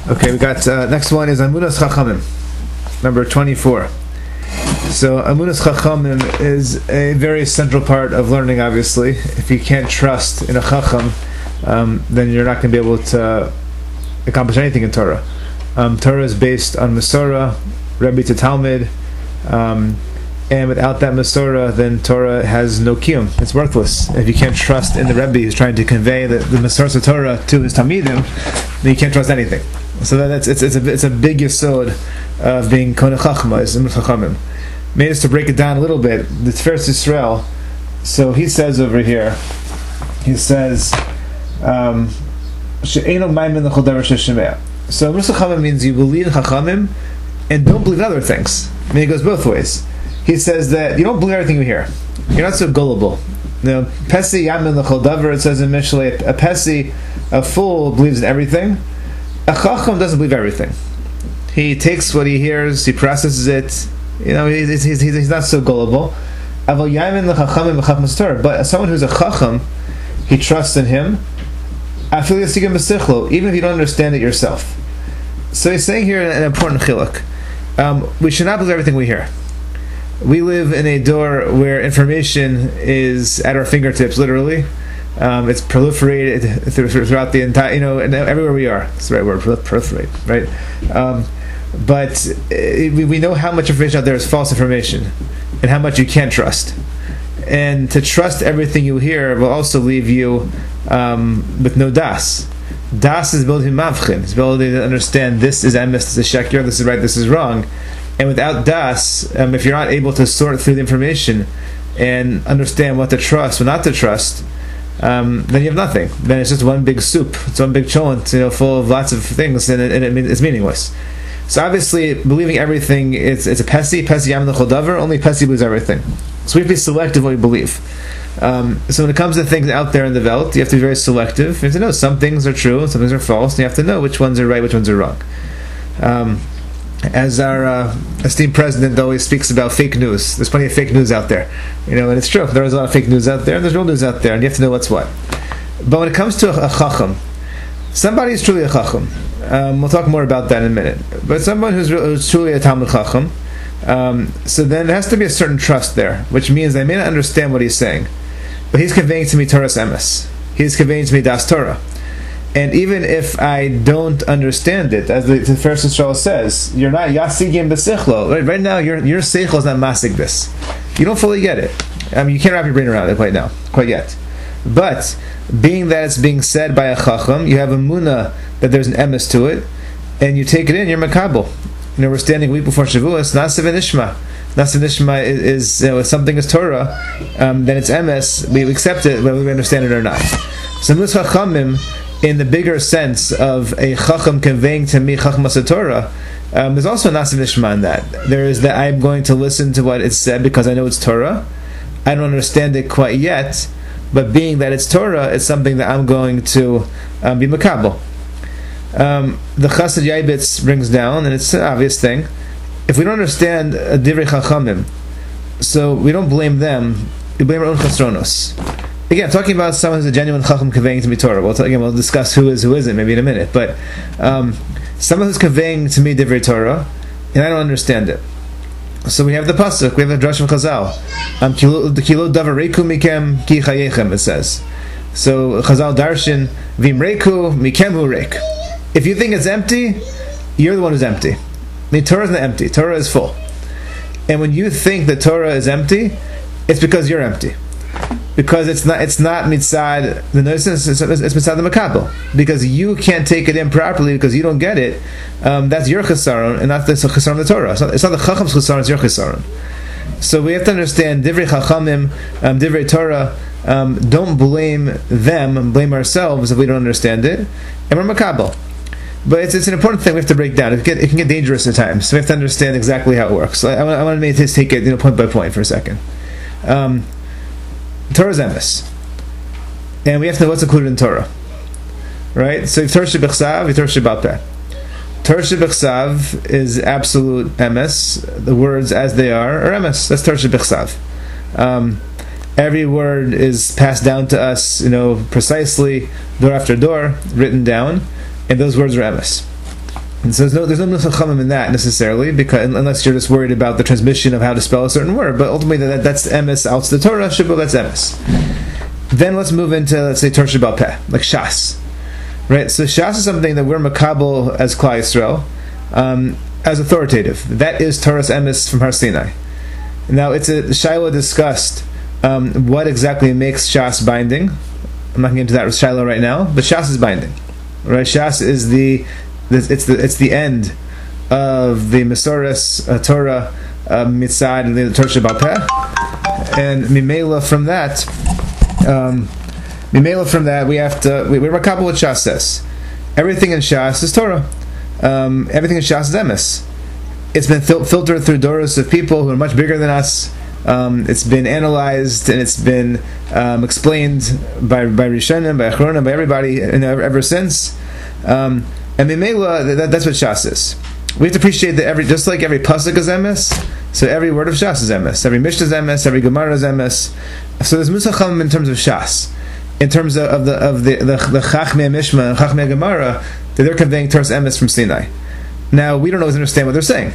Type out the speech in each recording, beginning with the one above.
Okay, we got next one is Amunas Chachamim, number 24. So Amunas Chachamim is a very central part of learning. Obviously, if you can't trust in a Chacham, then you're not going to be able to accomplish anything in Torah. Torah is based on Masorah, Rebbe to Talmud, and without that Masorah, then Torah has no kiyum. It's worthless. If you can't trust in the Rebbe who's trying to convey the Masorah of Torah to his Talmidim, then you can't trust anything. So it's a big yesod of being Konei Chachma, is Amunas Chachamim. Made us to break it down a little bit. The Tiferes Yisrael. So he says over here, he says, She'eino maimin l'chol davar sheshemea. So Amunas Chachamim means you believe in Chachamim and don't believe in other things. I mean, it goes both ways. He says that you don't believe everything you hear. You're not so gullible. Pesi yamin l'chol davar, it says in Mishlei, a pesi, a fool, believes in everything. A Chacham doesn't believe everything. He takes what he hears, he processes it. He's not so gullible. But someone who's a Chacham, he trusts in him, even if you don't understand it yourself. So he's saying here an important chiluk. We should not believe everything we hear. We live in a door where information is at our fingertips, literally. It's proliferated throughout the entire, and everywhere we are. That's the right word, proliferate, right? But we know how much information out there is false information, and how much you can't trust. And to trust everything you hear will also leave you with no das. Das is ability mavchin. It's ability to understand this is emes, this is sheker, this is right, this is wrong. And without das, if you're not able to sort through the information and understand what to trust, what not to trust, then you have nothing. Then it's just one big soup. It's one big cholent, full of lots of things, and it's meaningless. So obviously, believing everything, it's a pesi yamin l'chol davar. Only pesi believes everything. So we have to be selective what we believe. So when it comes to things out there in the Welt, you have to be very selective. You have to know some things are true, some things are false, and you have to know which ones are right, which ones are wrong. As our esteemed president always speaks about fake news. There's plenty of fake news out there, and it's true. There is a lot of fake news out there, and there's real news out there, and you have to know what's what. But when it comes to a Chacham, somebody is truly a Chacham. We'll talk more about that in a minute. But someone who's truly a Talmud Chacham, so then there has to be a certain trust there, which means I may not understand what he's saying, but he's conveying to me Torah's emes. He's conveying to me Das Torah. And even if I don't understand it, as the Tiferes Yisrael says, you're not yasigim b'sichlo. Right now, your seichel is not masig this. You don't fully get it. You can't wrap your brain around it quite yet. But being that it's being said by a chacham, you have a munah that there's an emes to it, and you take it in. You're makabel. We're standing a week before Shavuos. Nasiv nishma. Nasiv nishma is if something is Torah, then it's emes. We accept it whether we understand it or not. So Amunas Chachamim, in the bigger sense of a Chacham conveying to me Chachmas Torah, there's also Nasiv Nishma in that. There is that I'm going to listen to what it's said because I know it's Torah. I don't understand it quite yet, but being that it's Torah, it's something that I'm going to be makabel. The Chassid Yaibitz brings down, and it's an obvious thing, if we don't understand Divrei Chachamim, so we don't blame them, we blame our own chasronos. Again, talking about someone who's a genuine Chacham conveying to me Torah. We'll discuss who is, who isn't, maybe in a minute. But someone who's conveying to me Divrei Torah, and I don't understand it. So we have the pasuk, we have the Drash of Chazal. Kilo davar reiku mikem ki chayechem, it says. So Chazal darshan vim reiku mikem hu reik. If you think it's empty, you're the one who's empty. I mean, Torah is not empty. Torah is full. And when you think that Torah is empty, it's because you're empty. Because it's not mitzad the notice, it's mitzad the makabel. Because you can't take it in properly because you don't get it. That's your chesaron, and not the chesaron of the Torah. It's not the chacham's chesaron; it's your chesaron. So we have to understand divrei chachamim, divrei Torah. Don't blame them; blame ourselves if we don't understand it, and we're makabel. But it's an important thing we have to break down. It can get dangerous at times. So we have to understand exactly how it works. So I want to take it point by point for a second. Torah's emes, and we have to know what's included in Torah, right? So Torah shebechsav, Torah shebapeh. Torah shebechsav is absolute emes. The words as they are emes. That's Torah shebechsav. Every word is passed down to us, precisely, door after door, written down, and those words are emes. And so there's no nusach chachamim in that necessarily, because unless you're just worried about the transmission of how to spell a certain word. But ultimately, that's emes out the Torah. Shibbo, that's emes. Then let's move into, let's say, Torah Sheba'al Peh, like Shas, right? So Shas is something that we're makabel as Klal Yisrael, as authoritative. That is Torah's emes from Har Sinai. Now, Shiloh discussed what exactly makes Shas binding. I'm not going to get into that with Shiloh right now, but Shas is binding, right? Shas is it's the end of the Mesoros Torah mitzad and the Torah Sheba'al Peh, and Mimela from that, we're makabel what Shas says. Everything in Shas is Torah. Everything in Shas is emes. It's been filtered through doros of people who are much bigger than us. It's been analyzed and it's been explained by Rishonim, by Achronim, by everybody ever since. And Mimela, that's what Shas is. We have to appreciate that just like every pasuk is emes, so every word of Shas is emes. Every Mishnah is emes. Every Gemara is emes. So there's musacham in terms of Shas, in terms of the Chachmei Mishma and Chachmei Gemara, that they're conveying Torah's emes from Sinai. Now we don't always understand what they're saying.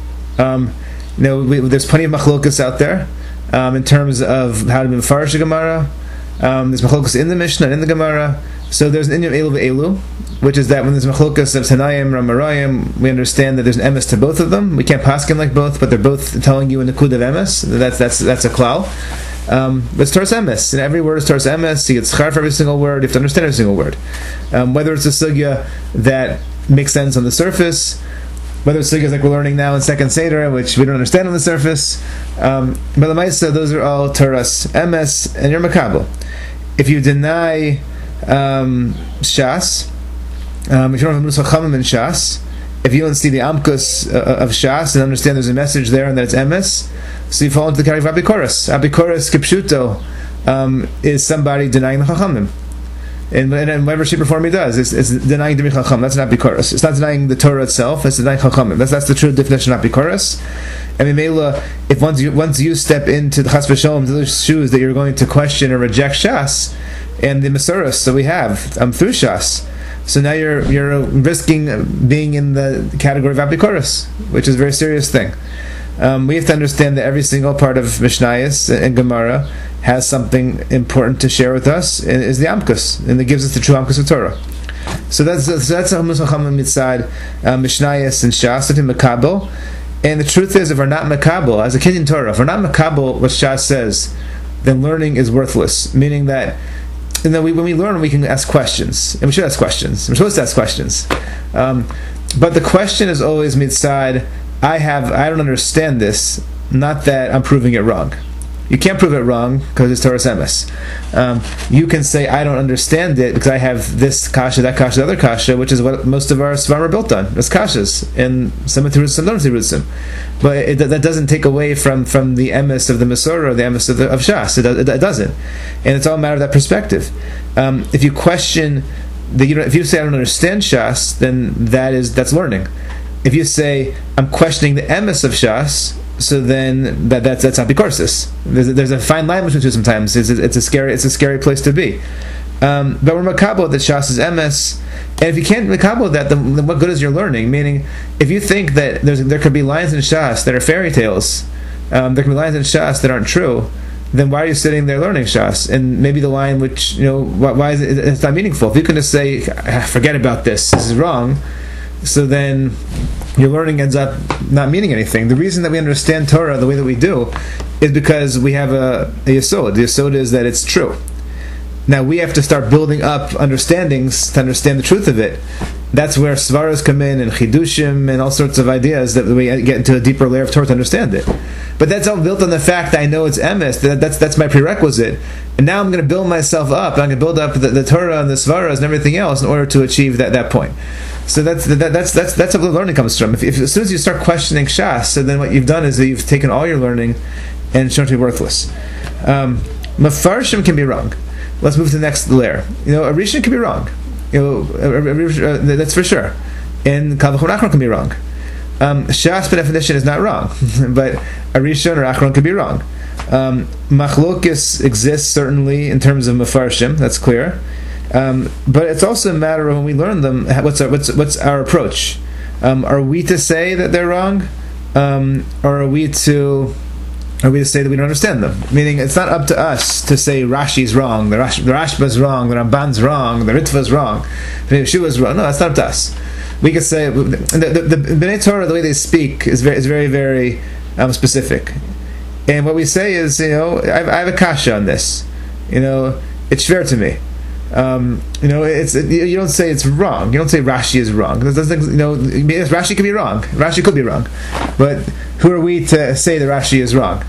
There's plenty of machlokas out there in terms of how to be mefarish the Gemara. There's machlokas in the Mishnah and in the Gemara. So there's an inyan elu ve'elu, which is that when there's machlokas of Tanayim, Ramarayim, we understand that there's an emes to both of them. We can't paskin like both, but they're both telling you in the kud of emes. That's a klal. But it's Torah's emes, and every word is Torah's emes. You get schar for every single word. You have to understand every single word. Whether it's a sugya that makes sense on the surface, whether it's sugyas like we're learning now in Second Seder, which we don't understand on the surface, but the Maisa, those are all Torah's emes, and you're makabel. If you deny Shas, if you don't have a nusach chachamim in Shas, if you don't see the amkus of Shas and understand there's a message there and that it's emes, so you fall into the category of Abikoros. Abikoros kipshuto is somebody denying the chachamim. And whatever shape or form he does, it's denying the Chacham. That's not Bikoros. It's not denying the Torah itself. It's denying Chachamim. That's the true definition of Bikoros. And Mimela, if once you step into the Chas v'Sholom, to those shoes that you're going to question or reject Shas and the Mesoros that we have through Shas, so now you're risking being in the category of Abikoros, which is a very serious thing. We have to understand that every single part of Mishnayos and Gemara has something important to share with us, and is the Amkus, and it gives us the true Amkus of Torah. So that's a Hamus Hachamim mitzad Mishnayos and Shas that Makabel. And the truth is, if we're not Makabel as a Kinyan Torah, if we're not Makabel what Shas says, then learning is worthless. Meaning that, when we learn, we can ask questions, and we should ask questions. We're supposed to ask questions, but the question is always mitzad. I don't understand this. Not that I'm proving it wrong. You can't prove it wrong because it's Torah's emes. You can say I don't understand it because I have this kasha, that kasha, the other kasha, which is what most of our svarim are built on. It's kashas, and some tirutzim, some don't tirutzim. But that doesn't take away from the emes of the Mesorah, the emes of Shas. It doesn't, and it's all a matter of that perspective. If you question if you say I don't understand Shas, then that's learning. If you say I'm questioning the emes of Shas, so then that's apikorsis. There's a fine line between two. Sometimes it's a scary place to be. But we're makabel that Shas is emes, and if you can't makabel that, then what good is your learning? Meaning, if you think that there could be lines in Shas that are fairy tales, there can be lines in Shas that aren't true, then why are you sitting there learning Shas? And maybe the line which why is it's not meaningful? If you can just say forget about this is wrong, so then your learning ends up not meaning anything. The reason that we understand Torah the way that we do is because we have a yesod. The yesod is that it's true. Now we have to start building up understandings to understand the truth of it. That's where svaras come in, and chidushim, and all sorts of ideas that we get into a deeper layer of Torah to understand it. But that's all built on the fact that I know it's emes. That's my prerequisite. And now I'm going to build myself up. I'm going to build up the Torah and the svaras and everything else in order to achieve that point. So that's where the learning comes from. If as soon as you start questioning Shas, so then what you've done is that you've taken all your learning and it's shown to be worthless. Mefarshim can be wrong. Let's move to the next layer. A Rishon can be wrong. That's for sure. And Kal V'chol Achron can be wrong. Shas by definition is not wrong, but a Rishon or Achron can be wrong. Machlokis exists certainly in terms of Mefarshim. That's clear. But it's also a matter of when we learn them, what's our approach? Are we to say that they're wrong, or are we to say that we don't understand them? Meaning, it's not up to us to say Rashi's wrong, the Rashba's wrong, the Ramban's wrong, the Ritva's wrong, the Yeshua's wrong. No, that's not up to us. We could say the Bnei Torah, the way they speak is very, very specific. And what we say is, I have a kasha on this. It's fair to me. It's you don't say it's wrong. You don't say Rashi is wrong. Rashi could be wrong. Rashi could be wrong, but who are we to say that Rashi is wrong?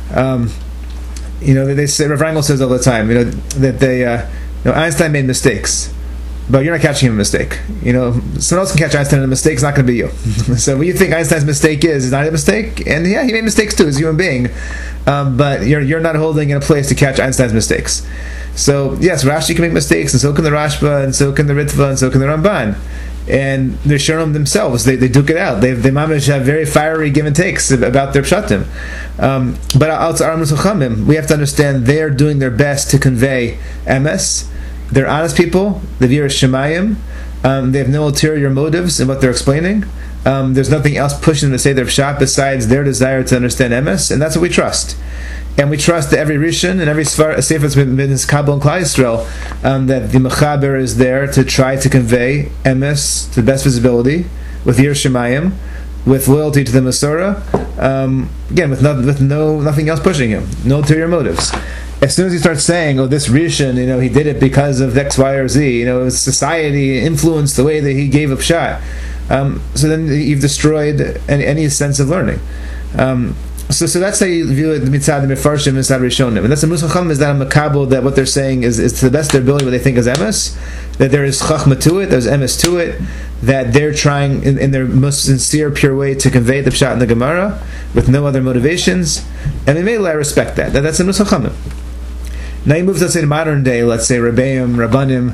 They say, Rav Rangel says all the time, that Einstein made mistakes, but you're not catching him a mistake. Someone else can catch Einstein in a mistake. It's not going to be you. So what you think Einstein's mistake is not a mistake, and yeah, he made mistakes too as a human being, but you're not holding in a place to catch Einstein's mistakes. So yes, Rashi can make mistakes, and so can the Rashba, and so can the Ritva, and so can the Ramban. And they're Shurim themselves. They duke it out. They mamish have very fiery give and takes about their pshatim. But also our Chachamim, we have to understand they're doing their best to convey emes. They're honest people. They've Yiras Shemayim. They have no ulterior motives in what they're explaining. There's nothing else pushing them to say their pshat besides their desire to understand emes, and that's what we trust. And we trust that every Rishon and every Sefer that's been Kabul and Klal Yisrael, that the Mechaber is there to try to convey emes to the best visibility, with Yiras Shemayim, with loyalty to the Masorah, again, with nothing else pushing him, no ulterior motives. As soon as he starts saying, this Rishon, he did it because of X, Y, or Z, society influenced the way that he gave up shot, so then you've destroyed any sense of learning. So that's how you view it, the mitzad, the mefarshim, mitzad rishonim. And that's the musacham, is that a makabel, that what they're saying is to the best of their ability what they think is emes, that there is chachma to it, there's emes to it, that they're trying in their most sincere, pure way to convey the pshat in the Gemara with no other motivations. And I respect that. That's the musachamim. Now you move to, let's say, the modern day, let's say Rebbeim, Rabbanim,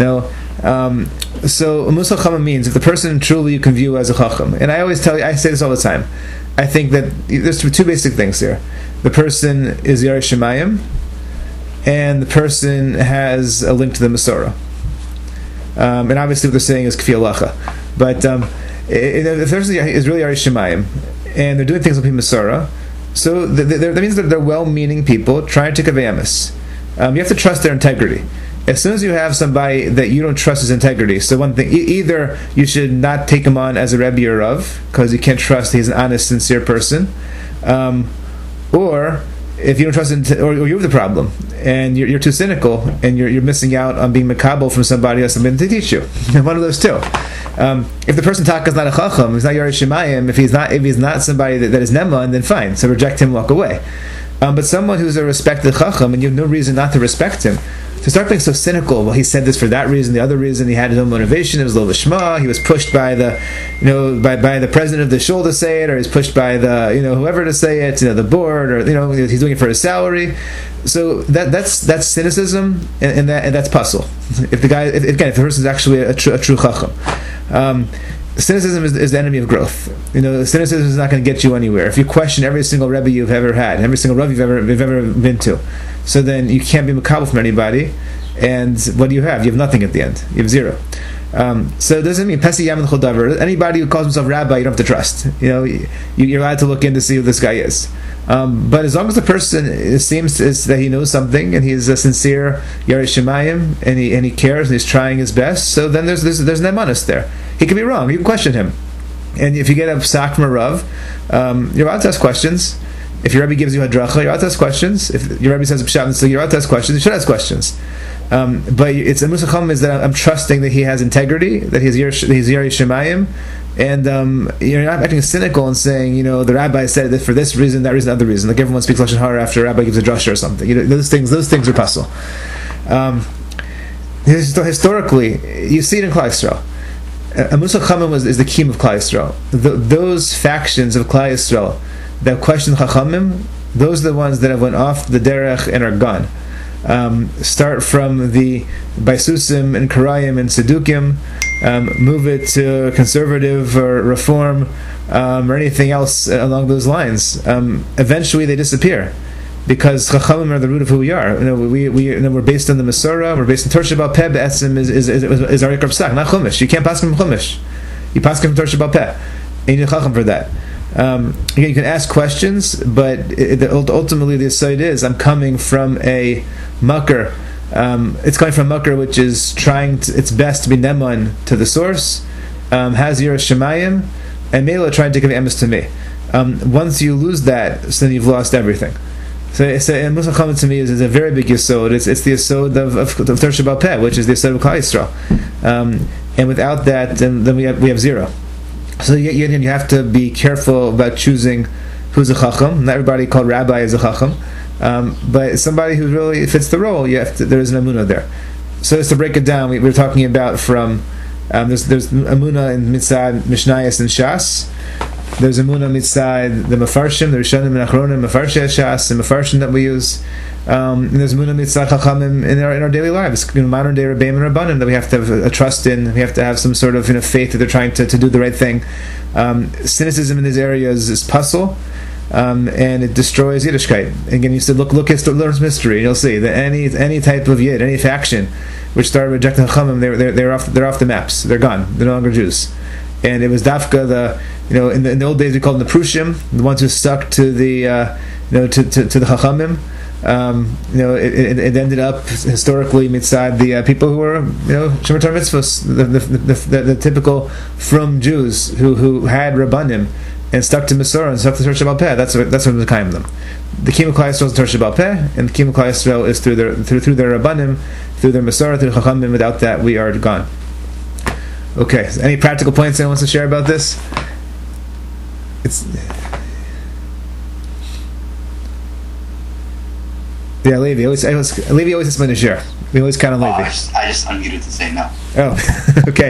so musachama means if the person truly you can view as a chacham. And I say this all the time. I think that there's two basic things here. The person is Yiras Shemayim, and the person has a link to the Masorah. And obviously what they're saying is Kfi Halacha. But if the person is really Yiras Shemayim, and they're doing things with Masorah, so that means that they're well-meaning people trying to convey emes. You have to trust their integrity. As soon as you have somebody that you don't trust his integrity, so one thing, either you should not take him on as a Rebbe or Rav, because you can't trust he's an honest, sincere person, or if you don't trust him, or you have the problem, and you're too cynical, and you're missing out on being makabel from somebody else to teach you. One of those two. If the person taka is not a chacham, he's not Yiras Shemayim, if he's not somebody that is neman, then fine, so reject him, walk away. But someone who's a respected chacham, and you have no reason not to respect him, to start being so cynical, well, he said this for that reason, the other reason, he had his own motivation, it was lo lishma, he was pushed by the, by the president of the shul to say it, or he's pushed by the, whoever to say it, the board, or, he's doing it for his salary. So that's cynicism, and that's puzzle. If the person is actually a true chacham. Cynicism is the enemy of growth. Cynicism is not going to get you anywhere. If you question every single Rebbe you've ever had, every single Rav you've ever been to, so then you can't be makabel from anybody. And what do you have? You have nothing at the end. You have zero. So it doesn't mean Pesi Yamin Chodavar. Anybody who calls himself rabbi, you don't have to trust. You're allowed to look in to see who this guy is. But as long as the person seems that he knows something and he's a sincere Yiras Shemayim and he cares and he's trying his best, so then there's nemanis there. He could be wrong. You can question him. And if you get a psak from a Rav, you're allowed to ask questions. If your Rebbe gives you a dracha, you're allowed to ask questions. If your Rebbe says a pshat, so you're allowed to ask questions. You should ask questions. But it's a musacham is that I'm trusting that he has integrity, that he's Yiras Shemayim, and you're not acting cynical and saying, the rabbi said that for this reason, that reason, other reason. Like everyone speaks lashon hara after a rabbi gives a drasha or something. Those things are puzzle. Historically, you see it in Klal Yisrael. A musacham is the kiyum of Klal Yisrael. Those factions of Klal Yisrael that question chachamim, those are the ones that have went off the derech and are gone. Start from the Baisusim and Karayim and Sedukim, move it to conservative or reform or anything else along those lines. Eventually they disappear because Chachamim are the root of who we are. We're based on the Masorah, we're based on Torah Shabbat Peh Be'etzim is our Ikar Psak, not Chumash. You can't pass from Chumash. You pass from Torah Sheba'al Peh, and you need a chacham for that. Again, you can ask questions, but ultimately the aside is, I'm coming from a makar. It's coming from makar which is trying its best to be neman to the source, has yiras shemayim, and Mela trying to give emes to me. Once you lose that, so then you've lost everything. So Musar Chachamim to me is a very big yesod. It's the yesod of Torah Sheba'al Peh, which is the yesod of Klal Yisrael. And without that, then we have zero. So you have to be careful about choosing who's a chacham. Not everybody called rabbi is a chacham, but somebody who really fits the role. There is an emunah there. So just to break it down, we're talking about from there's emunah in mitzad Mishnayos and Shas. There's emunah mitzad the Mefarshim, the Rishonim and Achronim, Mefarshei Shas, and Mefarshim that we use. And there's emunah mitzad Chachamim in our daily lives, modern day Rebbeim and Rabbanim, that we have to have a trust in. We have to have some sort of faith that they're trying to do the right thing. Cynicism in these areas is puzzle, and it destroys Yiddishkeit. Again, you said look at Learn's Mystery, and you'll see that any type of Yid, any faction which started rejecting Chachamim, they're off the maps. They're gone. They're no longer Jews. And it was Dafka in the old days we called them the Prushim, the ones who stuck to the to the Chachamim. It ended up historically mitzad the people who were Shomer Torah Mitzvos, the typical from Jews who had Rabbanim and stuck to Masorah and stuck to Torah Sheba'al Peh. That's what the kaim them. The Kiyum Klal Yisrael is Torah Sheba'al Peh, and the Kiyum Klal Yisrael is through their Rabbanim, through their Masorah, through Chachamim. Without that, we are gone. Okay, so any practical points anyone wants to share about this? Levi always has money to share. We always count on Levi. I just unmuted to say no. Oh, okay.